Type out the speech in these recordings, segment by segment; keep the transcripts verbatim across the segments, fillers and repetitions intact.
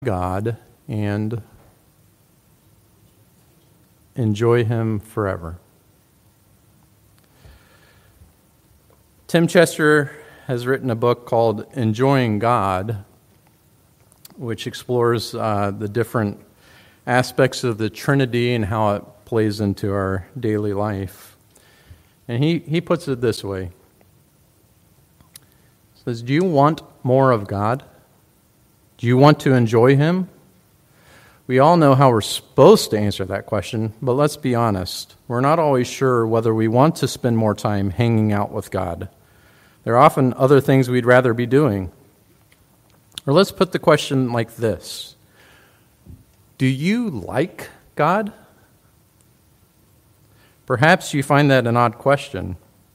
God and enjoy Him forever. Tim Chester has written a book called Enjoying God, which explores uh, the different aspects of the Trinity and how it plays into our daily life. And he, he puts it this way. He says, do you want more of God? Do you want to enjoy Him? We all know how we're supposed to answer that question, but let's be honest. We're not always sure whether we want to spend more time hanging out with God. There are often other things we'd rather be doing. Or let's put the question like this. Do you like God? Perhaps you find that an odd question.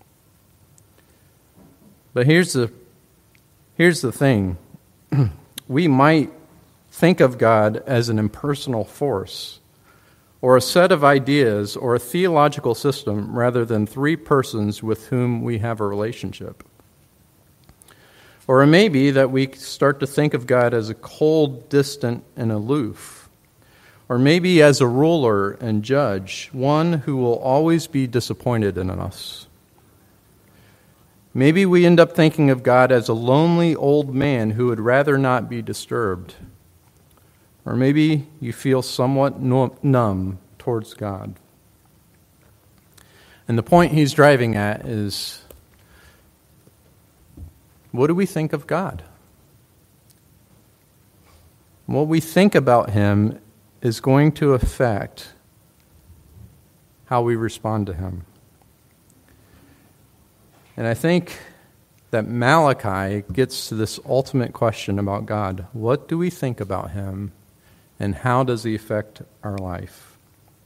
But here's the, here's the thing. We might think of God as an impersonal force, or a set of ideas, or a theological system, rather than three persons with whom we have a relationship. Or it may be that we start to think of God as a cold, distant, and aloof. Or maybe as a ruler and judge, one who will always be disappointed in us. Maybe we end up thinking of God as a lonely old man who would rather not be disturbed. Or maybe you feel somewhat numb towards God. And the point he's driving at is, what do we think of God? What we think about Him is going to affect how we respond to Him. And I think that Malachi gets to this ultimate question about God. What do we think about Him, and how does He affect our life?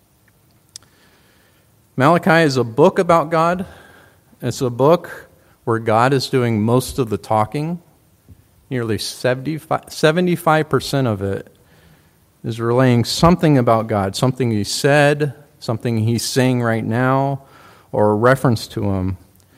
Malachi is a book about God. It's a book where God is doing most of the talking. Nearly seventy-five percent of it is relaying something about God, something He said, something He's saying right now, or a reference to Him.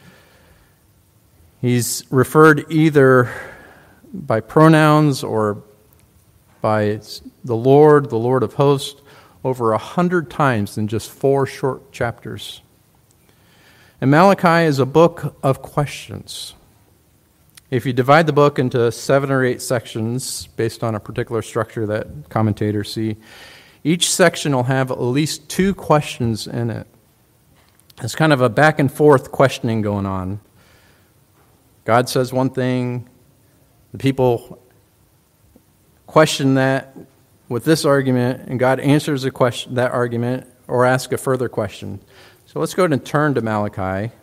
He's referred either by pronouns or by the Lord, the Lord of hosts, over a hundred times in just four short chapters. And Malachi is a book of questions. If you divide the book into seven or eight sections based on a particular structure that commentators see, each section will have at least two questions in it. It's kind of a back and forth questioning going on. God says one thing, the people question that with this argument, and God answers a question, that argument or asks a further question. So let's go ahead and turn to Malachi,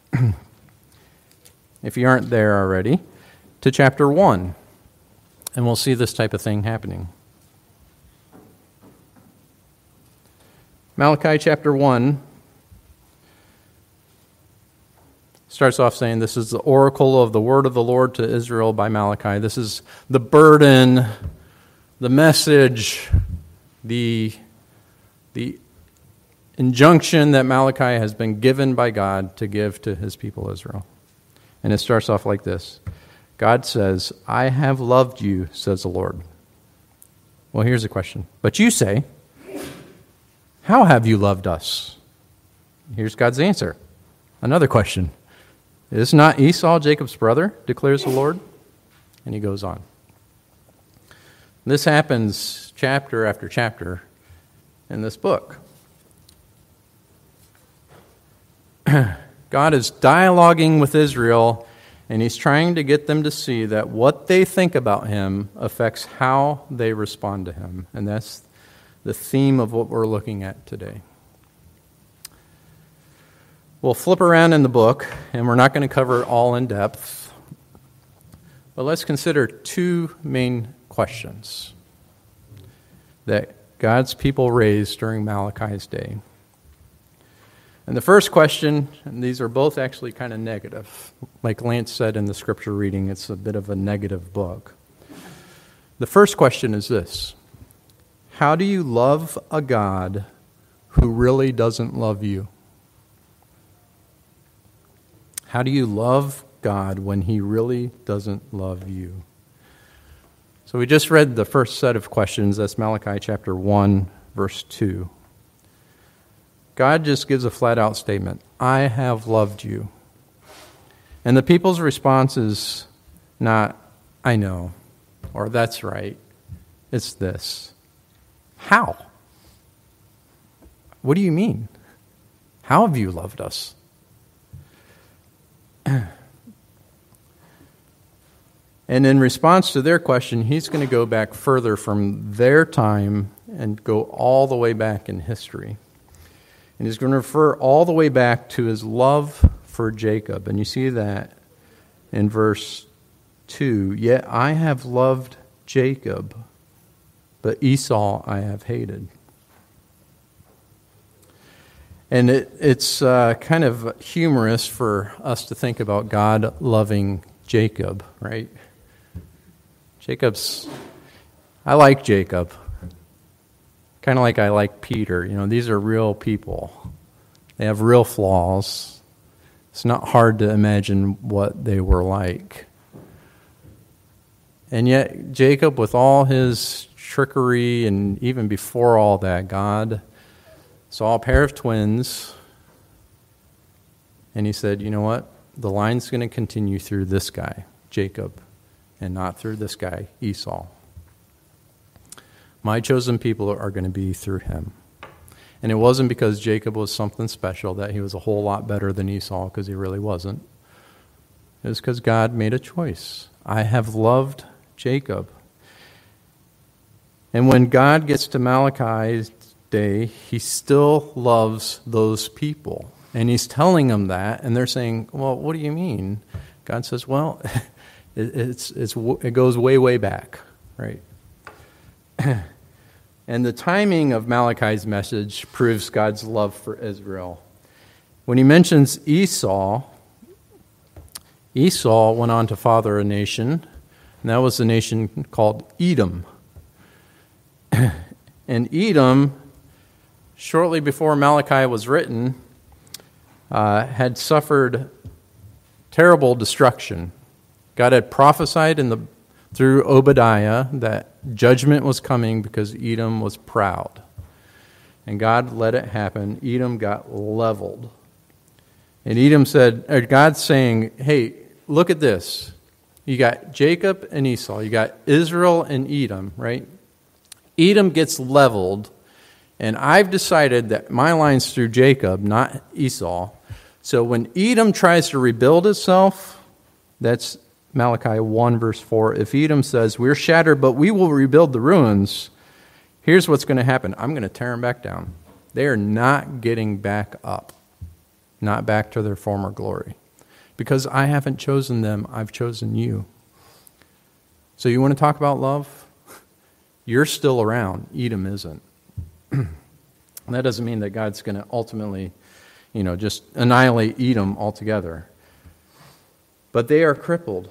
if you aren't there already, to chapter one, and we'll see this type of thing happening. Malachi chapter one starts off saying, this is the oracle of the word of the Lord to Israel by Malachi. This is the burden, the message, the, the injunction that Malachi has been given by God to give to His people Israel. And it starts off like this. God says, I have loved you, says the Lord. Well, here's the question. But you say, how have you loved us? Here's God's answer. Another question. Is not Esau Jacob's brother, declares the Lord? And he goes on. This happens chapter after chapter in this book. God is dialoguing with Israel, and He's trying to get them to see that what they think about Him affects how they respond to Him. And that's the theme of what we're looking at today. We'll flip around in the book, and we're not going to cover it all in depth. But let's consider two main questions that God's people raised during Malachi's day. And the first question, and these are both actually kind of negative. Like Lance said in the scripture reading, it's a bit of a negative book. The first question is this. How do you love a God who really doesn't love you? How do you love God when He really doesn't love you? So we just read the first set of questions. That's Malachi chapter one, verse two. God just gives a flat-out statement. I have loved you. And the people's response is not, I know, or that's right. It's this. How? What do you mean? How have you loved us? And in response to their question, he's going to go back further from their time and go all the way back in history. And he's going to refer all the way back to his love for Jacob. And you see that in verse two. Yet I have loved Jacob, but Esau I have hated. And it, it's uh, kind of humorous for us to think about God loving Jacob, right? Jacob's, I like Jacob. Kind of like I like Peter. You know, these are real people. They have real flaws. It's not hard to imagine what they were like. And yet, Jacob, with all his trickery, and even before all that, God saw a pair of twins, and he said, you know what? The line's going to continue through this guy, Jacob, and not through this guy, Esau. My chosen people are going to be through him. And it wasn't because Jacob was something special, that he was a whole lot better than Esau, because he really wasn't. It was because God made a choice. I have loved Jacob. And when God gets to Malachi's day, he still loves those people. And he's telling them that, and they're saying, well, what do you mean? God says, well, it, it's, it's, it goes way, way back, right? And the timing of Malachi's message proves God's love for Israel. When he mentions Esau, Esau went on to father a nation, and that was the nation called Edom. And Edom, shortly before Malachi was written, uh, had suffered terrible destruction. God had prophesied in the through Obadiah that judgment was coming because Edom was proud. And God let it happen. Edom got leveled. And Edom said, or God's saying, hey, look at this. You got Jacob and Esau. You got Israel and Edom, right? Edom gets leveled. And I've decided that my line's through Jacob, not Esau. So when Edom tries to rebuild itself, that's Malachi one, verse four. If Edom says, we're shattered, but we will rebuild the ruins, here's what's going to happen. I'm going to tear them back down. They are not getting back up, not back to their former glory. Because I haven't chosen them, I've chosen you. So you want to talk about love? You're still around. Edom isn't. That doesn't mean that God's going to ultimately, you know, just annihilate Edom altogether. But they are crippled.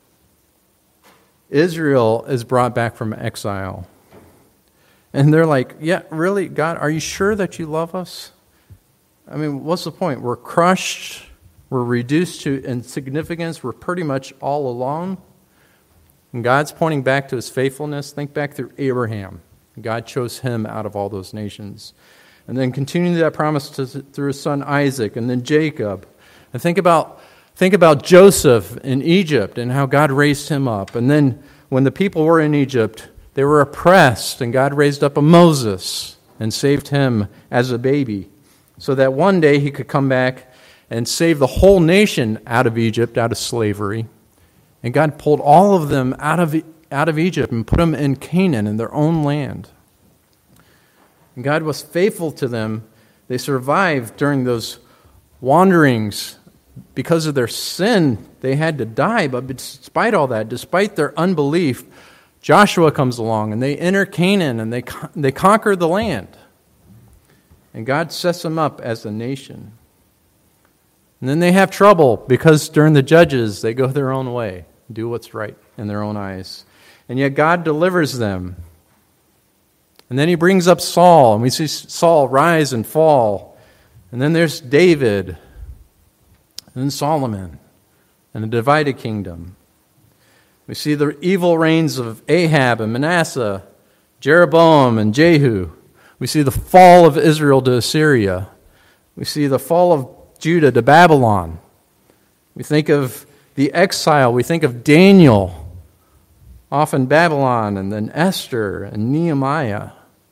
Israel is brought back from exile. And they're like, yeah, really, God, are you sure that you love us? I mean, what's the point? We're crushed. We're reduced to insignificance. We're pretty much all alone. And God's pointing back to his faithfulness. Think back through Abraham. God chose him out of all those nations. And then continuing that promise to, through his son Isaac, and then Jacob. And think about think about Joseph in Egypt and how God raised him up. And then when the people were in Egypt, they were oppressed, and God raised up a Moses and saved him as a baby, so that one day he could come back and save the whole nation out of Egypt, out of slavery. And God pulled all of them out of out of Egypt and put them in Canaan, in their own land. And God was faithful to them. They survived during those wanderings. Because of their sin, they had to die. But despite all that, despite their unbelief, Joshua comes along and they enter Canaan and they they conquer the land. And God sets them up as a nation. And then they have trouble because during the Judges, they go their own way, do what's right in their own eyes. And yet God delivers them. And then he brings up Saul, and we see Saul rise and fall. And then there's David, and then Solomon, and a divided kingdom. We see the evil reigns of Ahab and Manasseh, Jeroboam and Jehu. We see the fall of Israel to Assyria. We see the fall of Judah to Babylon. We think of the exile. We think of Daniel, often Babylon, and then Esther and Nehemiah.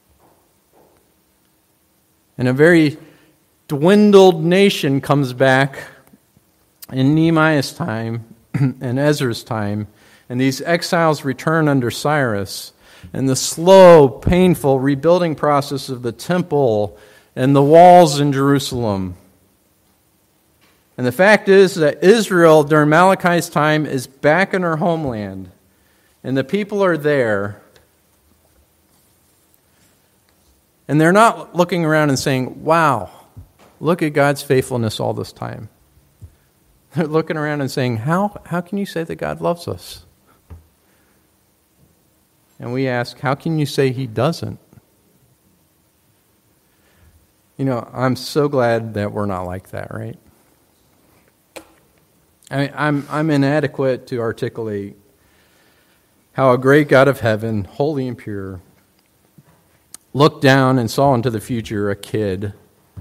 And a very dwindled nation comes back in Nehemiah's time and Ezra's time, and these exiles return under Cyrus. And the slow, painful rebuilding process of the temple and the walls in Jerusalem. And the fact is that Israel, during Malachi's time, is back in her homeland. And the people are there. And they're not looking around and saying, wow, look at God's faithfulness all this time. They're looking around and saying, how, how can you say that God loves us? And we ask, how can you say He doesn't? You know, I'm so glad that we're not like that, right? I mean, I'm, I'm inadequate to articulate how a great God of heaven, holy and pure, looked down and saw into the future a kid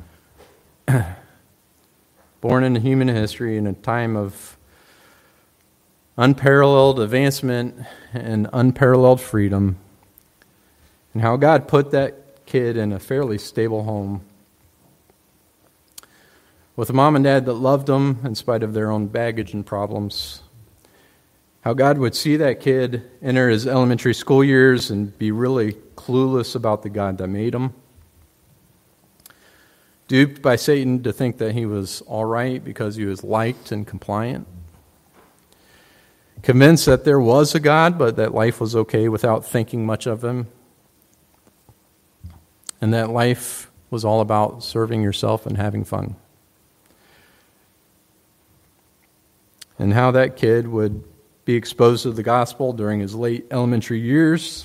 born into human history in a time of unparalleled advancement and unparalleled freedom, and how God put that kid in a fairly stable home with a mom and dad that loved him in spite of their own baggage and problems. How God would see that kid enter his elementary school years and be really clueless about the God that made him. Duped by Satan to think that he was all right because he was liked and compliant. Convinced that there was a God, but that life was okay without thinking much of Him. And that life was all about serving yourself and having fun. And how that kid would be exposed to the gospel during his late elementary years.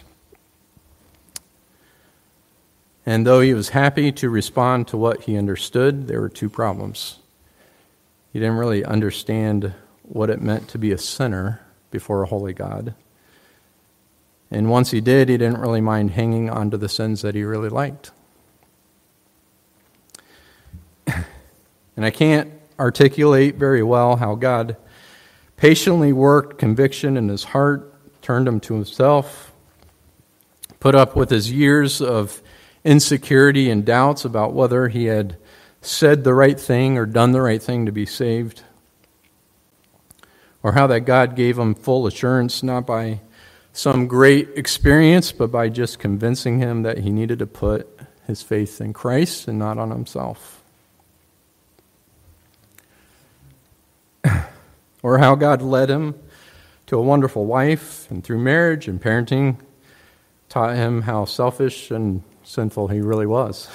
And though he was happy to respond to what he understood, there were two problems. He didn't really understand what it meant to be a sinner before a holy God. And once he did, he didn't really mind hanging on to the sins that he really liked. And I can't articulate very well how God patiently worked conviction in his heart, turned him to himself, put up with his years of insecurity and doubts about whether he had said the right thing or done the right thing to be saved. Or how that God gave him full assurance, not by some great experience, but by just convincing him that he needed to put his faith in Christ and not on himself. Or how God led him to a wonderful wife, and through marriage and parenting, taught him how selfish and sinful he really was.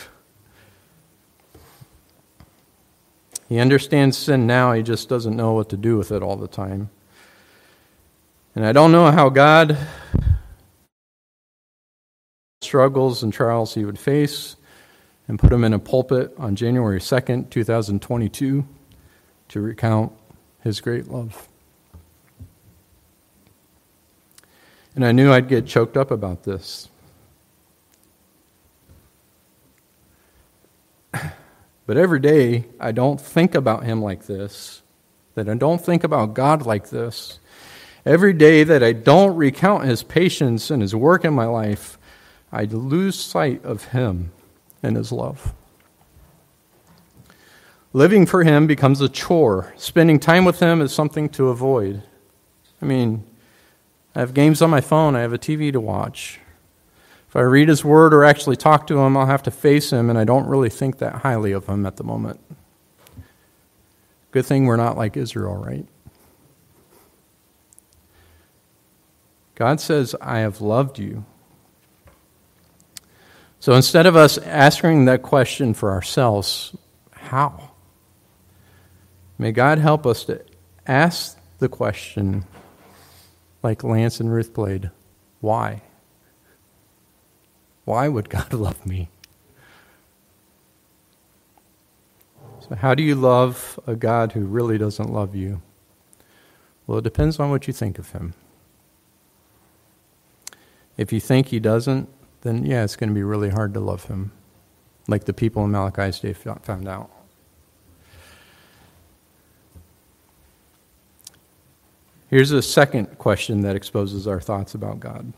He understands sin now, he just doesn't know what to do with it all the time. And I don't know how God struggles and trials he would face and put him in a pulpit on January second, twenty twenty-two to recount his great love. And I knew I'd get choked up about this. But every day, I don't think about him like this, that I don't think about God like this. Every day that I don't recount his patience and his work in my life, I lose sight of him and his love. Living for him becomes a chore. Spending time with him is something to avoid. I mean, I have games on my phone, I have a T V to watch. If I read his word or actually talk to him, I'll have to face him, and I don't really think that highly of him at the moment. Good thing we're not like Israel, right? God says, I have loved you. So instead of us asking that question for ourselves, how? May God help us to ask the question like Lance and Ruth played, why? Why would God love me? So how do you love a God who really doesn't love you? Well, it depends on what you think of him. If you think he doesn't, then yeah, it's going to be really hard to love him, like the people in Malachi's day found out. Here's a second question that exposes our thoughts about God.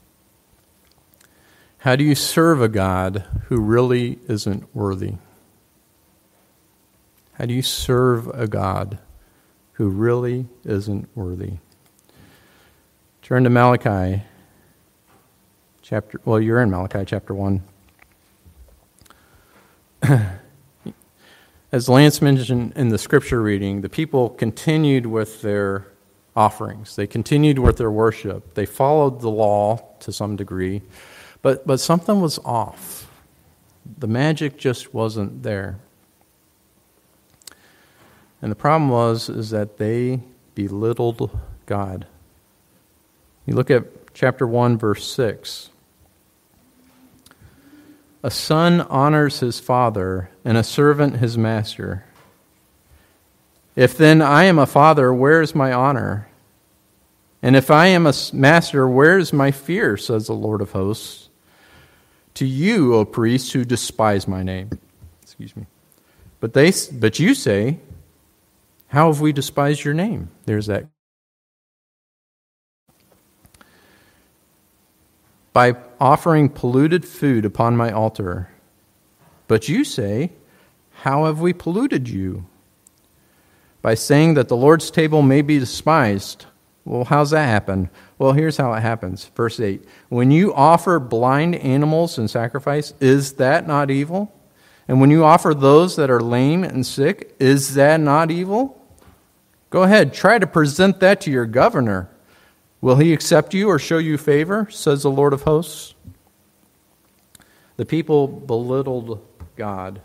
How do you serve a God who really isn't worthy? How do you serve a God who really isn't worthy? Turn to Malachi chapter, well, you're in Malachi chapter one. As Lance mentioned in the scripture reading, the people continued with their offerings. They continued with their worship. They followed the law to some degree, but, but something was off. The magic just wasn't there. And the problem was is that they belittled God. You look at chapter one, verse six. A son honors his father, and a servant his master. If then I am a father, where is my honor? And if I am a master, where is my fear, says the Lord of hosts? To you, O priests, who despise my name. Excuse me. But they, but you say, how have we despised your name? There's that. By offering polluted food upon my altar. But you say, how have we polluted you? By saying that the Lord's table may be despised. Well, how's that happen? Well, here's how it happens. Verse eight. When you offer blind animals in sacrifice, is that not evil? And when you offer those that are lame and sick, is that not evil? Go ahead, try to present that to your governor. Will he accept you or show you favor, says the Lord of hosts? The people belittled God.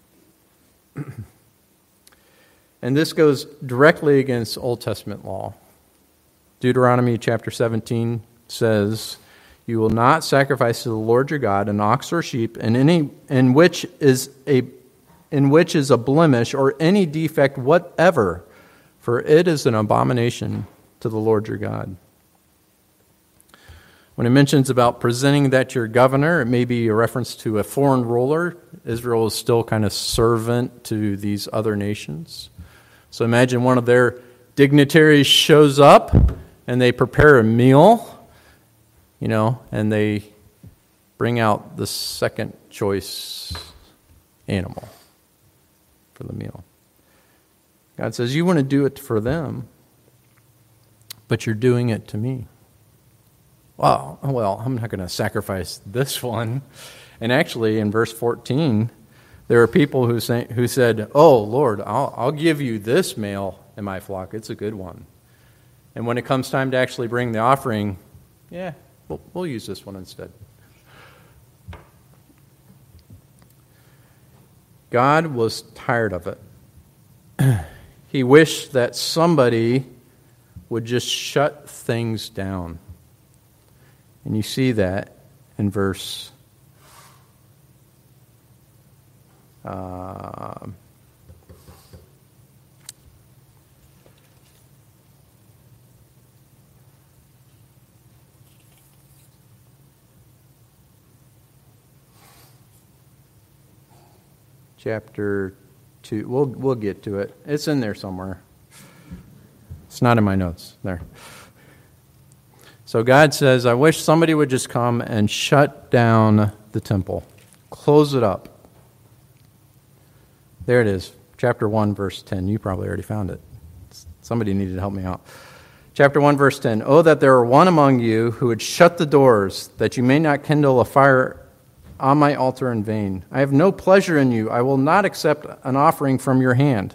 And this goes directly against Old Testament law. Deuteronomy chapter seventeen says, you will not sacrifice to the Lord your God an ox or sheep in any in which is a in which is a blemish or any defect whatever, for it is an abomination to the Lord your God. When it mentions about presenting that to your governor, it may be a reference to a foreign ruler. Israel is still kind of servant to these other nations. So imagine one of their dignitaries shows up and they prepare a meal, you know, and they bring out the second choice animal for the meal. God says, you want to do it for them, but you're doing it to me. Well, well, I'm not going to sacrifice this one. And actually, in verse fourteen, there are people who say, who said, oh, Lord, I'll, I'll give you this male in my flock. It's a good one. And when it comes time to actually bring the offering, yeah, we'll, we'll use this one instead. God was tired of it. He wished that somebody would just shut things down. And you see that in verse uh, chapter two. We'll we'll get to it. It's in there somewhere. It's not in my notes. There. So God says, I wish somebody would just come and shut down the temple. Close it up. There it is. Chapter one, verse ten. You probably already found it. Somebody needed to help me out. Chapter one, verse ten. Oh, that there were one among you who would shut the doors, that you may not kindle a fire on my altar in vain. I have no pleasure in you. I will not accept an offering from your hand.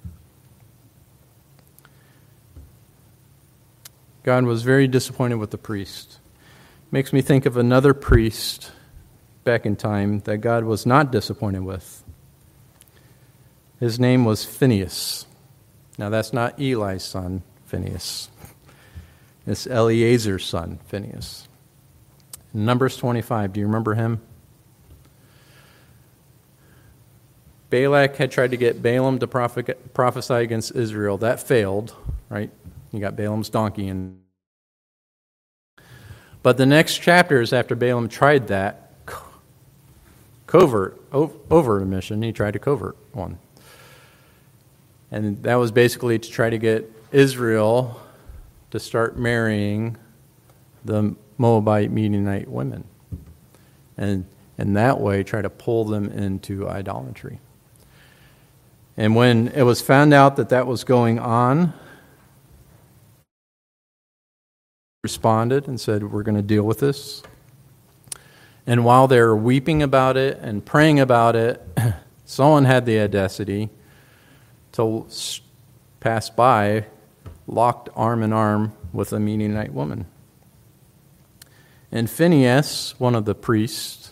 God was very disappointed with the priest. Makes me think of another priest back in time that God was not disappointed with. His name was Phinehas. Now that's not Eli's son, Phinehas. It's Eleazar's son, Phinehas. In Numbers twenty-five, do you remember him? Balak had tried to get Balaam to prophesy against Israel. That failed, right? You got Balaam's donkey. And But the next chapters after Balaam tried that covert, overt mission, he tried a covert one. And that was basically to try to get Israel to start marrying the Moabite Midianite women. And in that way, try to pull them into idolatry. And when it was found out that that was going on, responded and said, we're going to deal with this. And while they were weeping about it and praying about it, someone had the audacity to pass by, locked arm in arm with a Midianite woman. And Phinehas, one of the priests,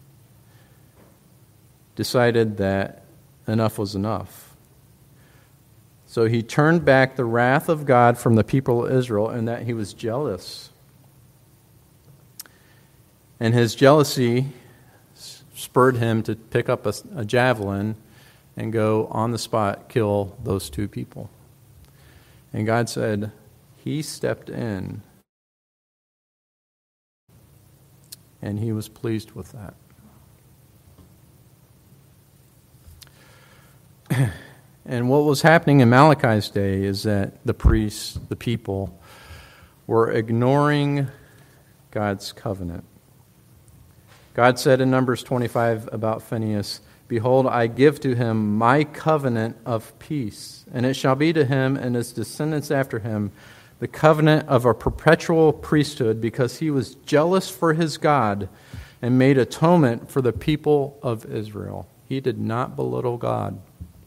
decided that enough was enough. So he turned back the wrath of God from the people of Israel, and that he was jealous. And his jealousy spurred him to pick up a, a javelin and go on the spot, kill those two people. And God said, he stepped in, and he was pleased with that. And what was happening in Malachi's day is that the priests, the people, were ignoring God's covenant. God said in Numbers twenty-five about Phinehas, behold, I give to him my covenant of peace, and it shall be to him and his descendants after him the covenant of a perpetual priesthood, because he was jealous for his God and made atonement for the people of Israel. He did not belittle God.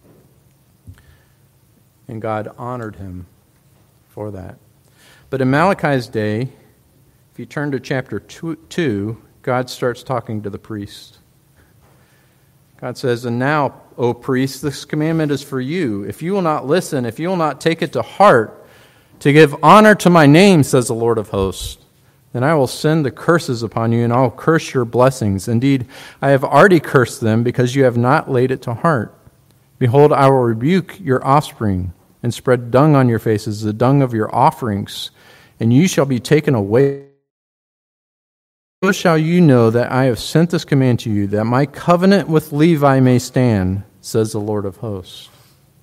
And God honored him for that. But in Malachi's day, if you turn to chapter two, God starts talking to the priest. God says, and now, O priest, this commandment is for you. If you will not listen, if you will not take it to heart, to give honor to my name, says the Lord of hosts, then I will send the curses upon you, and I will curse your blessings. Indeed, I have already cursed them, because you have not laid it to heart. Behold, I will rebuke your offspring, and spread dung on your faces, the dung of your offerings, and you shall be taken away. So shall you know that I have sent this command to you, that my covenant with Levi may stand, says the Lord of hosts.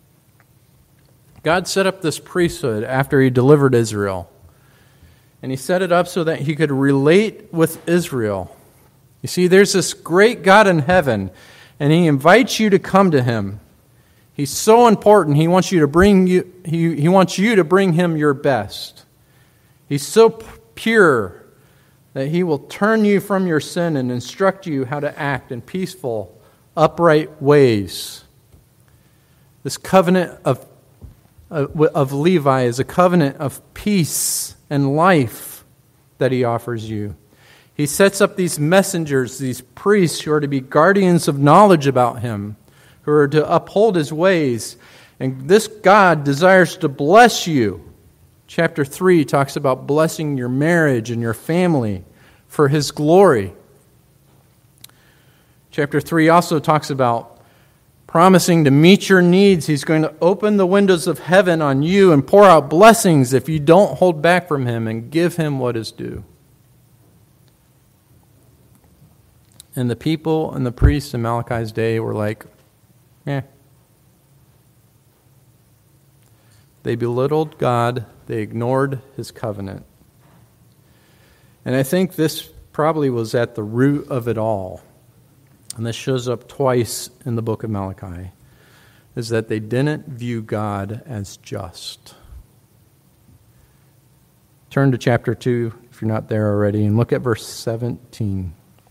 God set up this priesthood after he delivered Israel. And he set it up so that he could relate with Israel. You see, there's this great God in heaven, and he invites you to come to him. He's so important. He wants you to bring you. He, he wants you to bring him your best. He's so pure that he will turn you from your sin and instruct you how to act in peaceful, upright ways. This covenant of of Levi is a covenant of peace and life that he offers you. He sets up these messengers, these priests who are to be guardians of knowledge about him, who are to uphold his ways. And this God desires to bless you. Chapter three talks about blessing your marriage and your family for his glory. Chapter three also talks about promising to meet your needs. He's going to open the windows of heaven on you and pour out blessings if you don't hold back from him and give him what is due. And the people and the priests in Malachi's day were like, eh. They belittled God. They ignored his covenant. And I think this probably was at the root of it all. And this shows up twice in the book of Malachi, is that they didn't view God as just. Turn to chapter two, if you're not there already, and look at verse seventeen.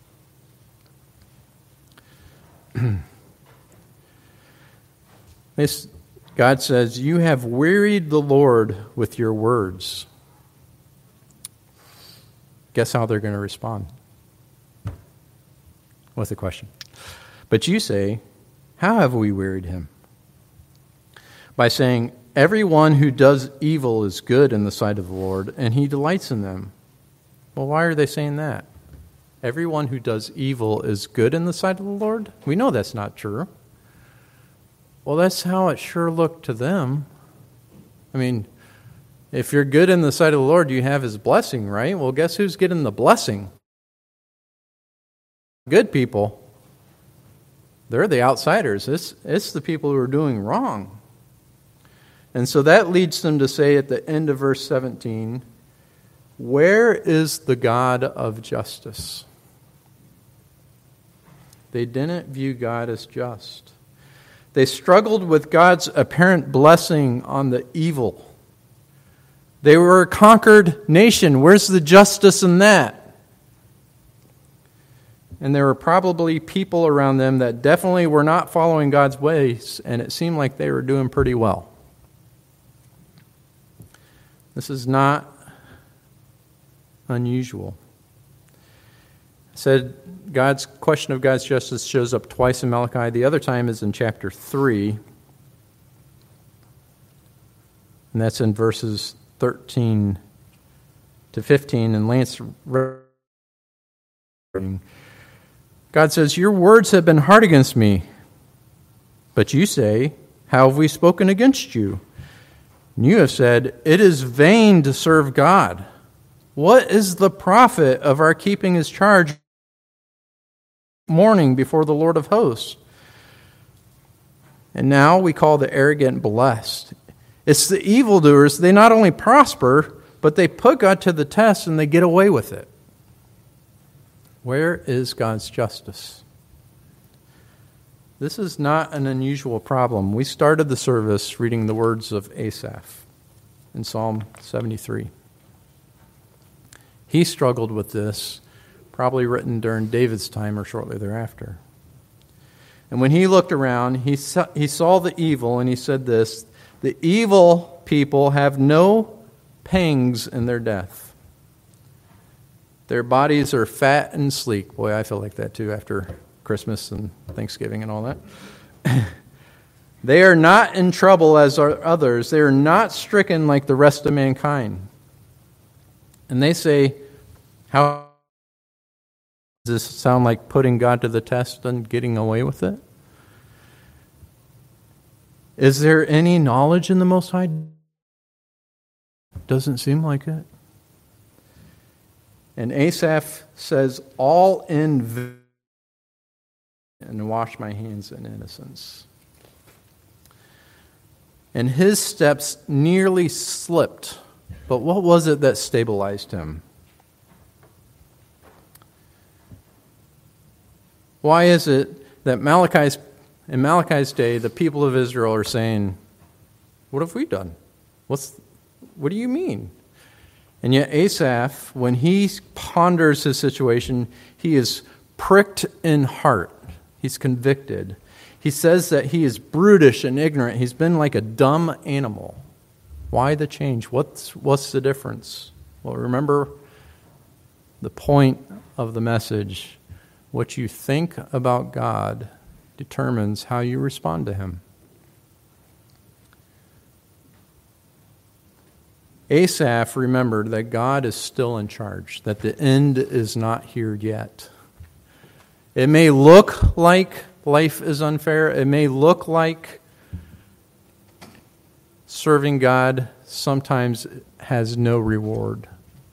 This, God says, you have wearied the Lord with your words. Guess how they're going to respond? With a question. But you say, how have we wearied him? By saying, everyone who does evil is good in the sight of the Lord, and he delights in them. Well, why are they saying that? Everyone who does evil is good in the sight of the Lord? We know that's not true. Well, that's how it sure looked to them. I mean, If you're good in the sight of the Lord, you have his blessing, right? Well, guess who's getting the blessing? Good people. They're the outsiders. It's, it's the people who are doing wrong. And so that leads them to say at the end of verse seventeen, where is the God of justice? They didn't view God as just. They struggled with God's apparent blessing on the evil. They were a conquered nation. Where's the justice in that? And there were probably people around them that definitely were not following God's ways, and it seemed like they were doing pretty well. This is not unusual. I said God's question of God's justice shows up twice in Malachi. The other time is in chapter three, and that's in verses thirteen to fifteen. And Lance God says, your words have been hard against me. But you say, how have we spoken against you? And you have said, it is vain to serve God. What is the profit of our keeping his charge mourning before the Lord of hosts? And now we call the arrogant blessed. It's the evildoers. They not only prosper, but they put God to the test and they get away with it. Where is God's justice? This is not an unusual problem. We started the service reading the words of Asaph in Psalm seventy-three. He struggled with this, probably written during David's time or shortly thereafter. And when he looked around, he saw, he saw the evil, and he said this, the evil people have no pangs in their death. Their bodies are fat and sleek. Boy, I feel like that too after Christmas and Thanksgiving and all that. They are not in trouble as are others. They are not stricken like the rest of mankind. And they say, how does this sound like putting God to the test and getting away with it? Is there any knowledge in the Most High? Doesn't seem like it. And Asaph says, all in vain, and wash my hands in innocence. And his steps nearly slipped. But what was it that stabilized him? Why is it that Malachi's, in Malachi's day, the people of Israel are saying, what have we done? What's, what do you mean? And yet Asaph, when he ponders his situation, he is pricked in heart. He's convicted. He says that he is brutish and ignorant. He's been like a dumb animal. Why the change? What's, what's the difference? Well, remember the point of the message. What you think about God determines how you respond to him. Asaph remembered that God is still in charge, that the end is not here yet. It may look like life is unfair. It may look like serving God sometimes has no reward.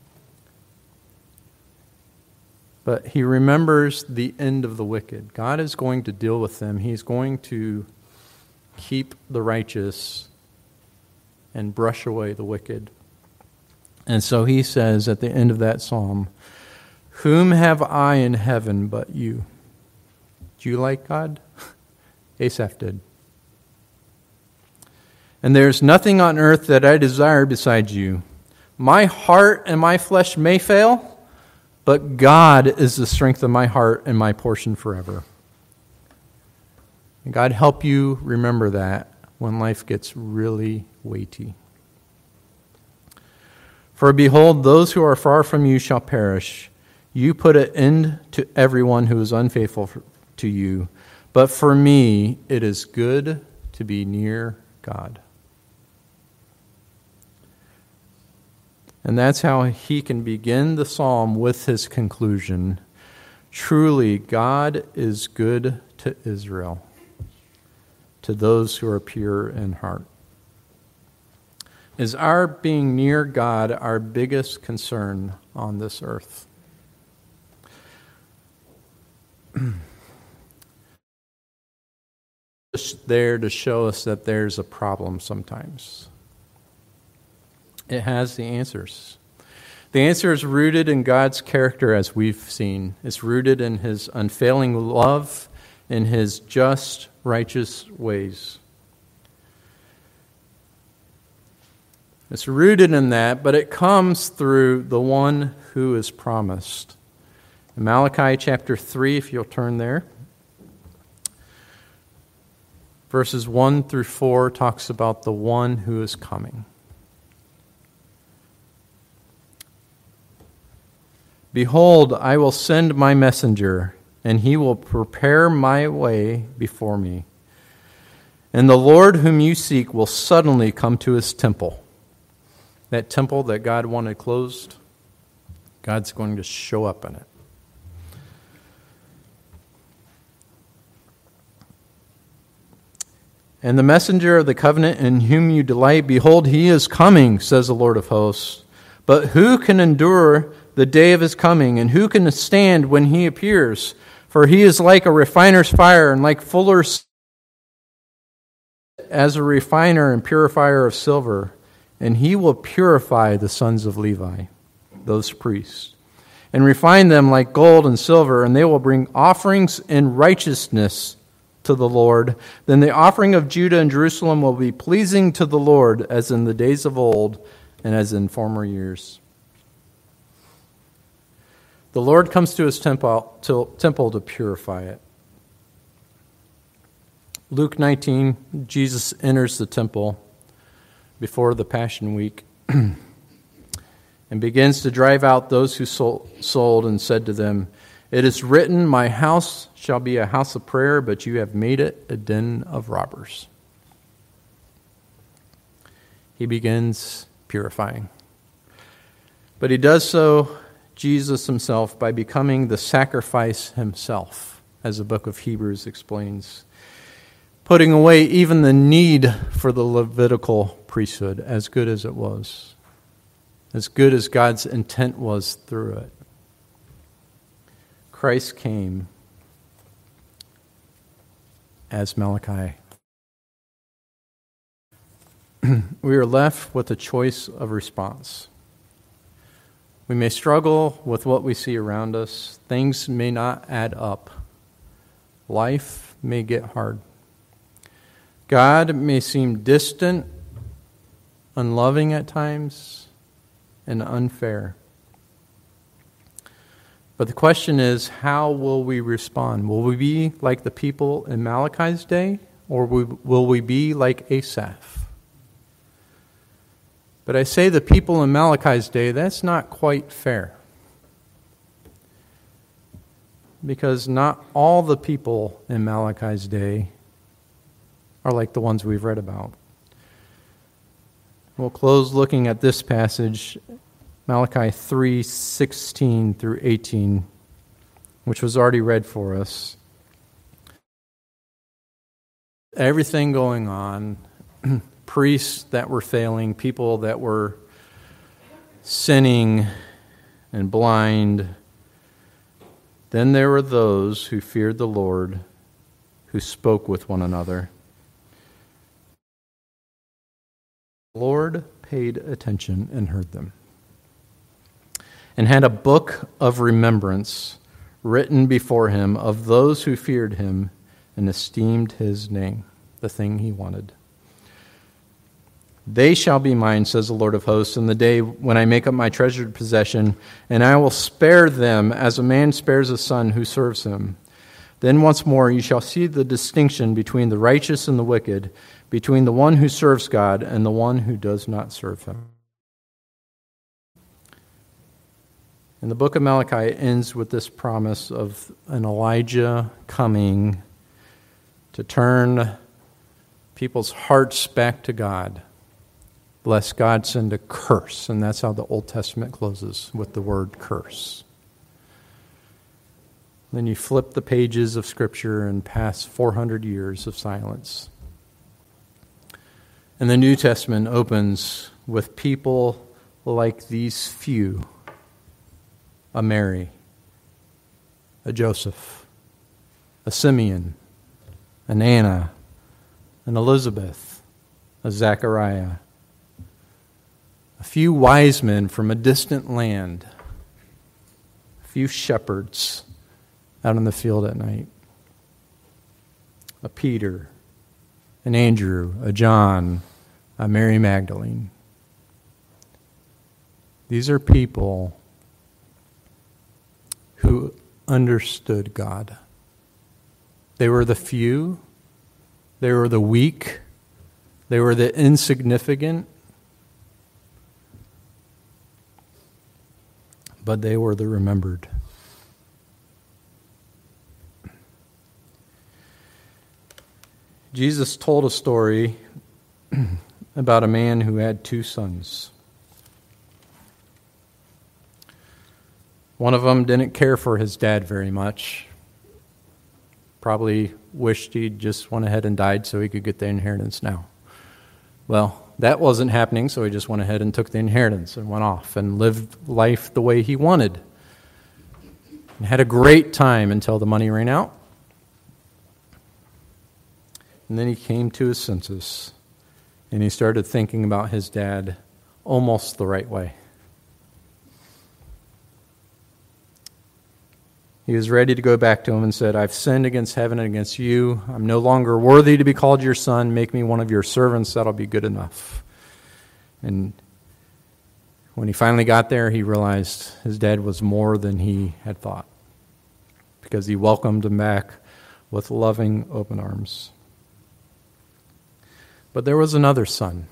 But he remembers the end of the wicked. God is going to deal with them. He's going to keep the righteous and brush away the wicked. And so he says at the end of that psalm, whom have I in heaven but you? Do you like God? Asaph did. And there's nothing on earth that I desire besides you. My heart and my flesh may fail, but God is the strength of my heart and my portion forever. And God help you remember that when life gets really weighty. For behold, those who are far from you shall perish. You put an end to everyone who is unfaithful to you. But for me, it is good to be near God. And that's how he can begin the psalm with his conclusion. Truly, God is good to Israel, to those who are pure in heart. Is our being near God our biggest concern on this earth? Just there to show us that there's a problem sometimes. It has the answers. The answer is rooted in God's character, as we've seen. It's rooted in His unfailing love, in His just, righteous ways. It's rooted in that, but it comes through the one who is promised. In Malachi chapter three, if you'll turn there, verses one through four talks about the one who is coming. Behold, I will send my messenger, and he will prepare my way before me. And the Lord whom you seek will suddenly come to his temple. That temple that God wanted closed, God's going to show up in it. And the messenger of the covenant in whom you delight, behold, he is coming, says the Lord of hosts. But who can endure the day of his coming, and who can stand when he appears? For he is like a refiner's fire, and like fuller's as a refiner and purifier of silver. And he will purify the sons of Levi, those priests, and refine them like gold and silver, and they will bring offerings in righteousness to the Lord. Then the offering of Judah and Jerusalem will be pleasing to the Lord, as in the days of old and as in former years. The Lord comes to his temple to, temple to purify it. Luke nineteen, Jesus enters the temple before the Passion Week and begins to drive out those who sold, sold and said to them, "It is written, my house shall be a house of prayer, but you have made it a den of robbers." He begins purifying. But he does so, Jesus himself, by becoming the sacrifice himself, as the book of Hebrews explains, putting away even the need for the Levitical priesthood, as good as it was, as good as God's intent was through it. Christ came as Malachi. We are left with a choice of response. We may struggle with what we see around us. Things may not add up. Life may get hard. God may seem distant, unloving at times, and unfair. But the question is, how will we respond? Will we be like the people in Malachi's day, or will we be like Asaph? But I say the people in Malachi's day, that's not quite fair. Because not all the people in Malachi's day are like the ones we've read about. We'll close looking at this passage, Malachi three, sixteen through eighteen, which was already read for us. Everything going on, priests that were failing, people that were sinning and blind. Then there were those who feared the Lord, who spoke with one another. The Lord paid attention and heard them, and had a book of remembrance written before him of those who feared him and esteemed his name, the thing he wanted. They shall be mine, says the Lord of hosts, in the day when I make up my treasured possession, and I will spare them as a man spares a son who serves him. Then once more you shall see the distinction between the righteous and the wicked, between the one who serves God and the one who does not serve him. And the book of Malachi ends with this promise of an Elijah coming to turn people's hearts back to God, lest God send a curse. And that's how the Old Testament closes, with the word curse. Then you flip the pages of Scripture and pass four hundred years of silence. And the New Testament opens with people like these few: a Mary, a Joseph, a Simeon, an Anna, an Elizabeth, a Zechariah, a few wise men from a distant land, a few shepherds out in the field at night, a Peter, an Andrew, a John, a Mary Magdalene. These are people who understood God. They were the few, they were the weak, they were the insignificant, but they were the remembered. Jesus told a story about a man who had two sons. One of them didn't care for his dad very much. Probably wished he'd just went ahead and died so he could get the inheritance now. Well, that wasn't happening, so he just went ahead and took the inheritance and went off and lived life the way he wanted. And had a great time until the money ran out. And then he came to his senses, and he started thinking about his dad almost the right way. He was ready to go back to him and said, "I've sinned against heaven and against you. I'm no longer worthy to be called your son. Make me one of your servants. That'll be good enough." And when he finally got there, he realized his dad was more than he had thought, because he welcomed him back with loving, open arms. But there was another son.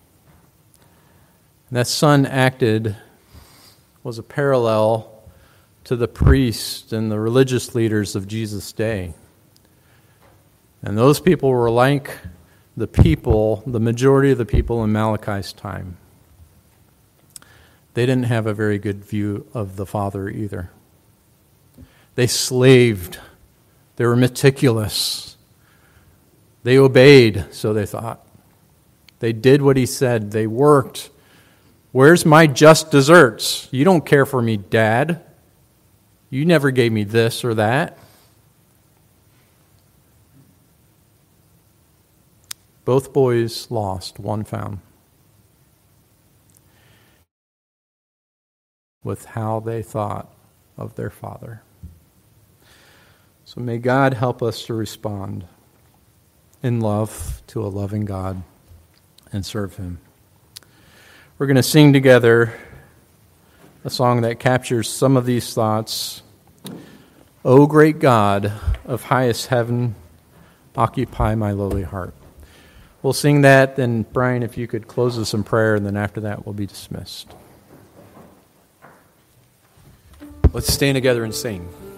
And that son acted, was a parallel to the priests and the religious leaders of Jesus' day. And those people were like the people, the majority of the people in Malachi's time. They didn't have a very good view of the Father either. They slaved. They were meticulous. They obeyed, so they thought. They did what he said. They worked. Where's my just desserts? You don't care for me, Dad. You never gave me this or that. Both boys lost, one found. With how they thought of their father. So may God help us to respond in love to a loving God and serve him. We're going to sing together a song that captures some of these thoughts. O great God of highest heaven, occupy my lowly heart. We'll sing that, then Brian, if you could close us in prayer, and then after that we'll be dismissed. Let's stand together and sing.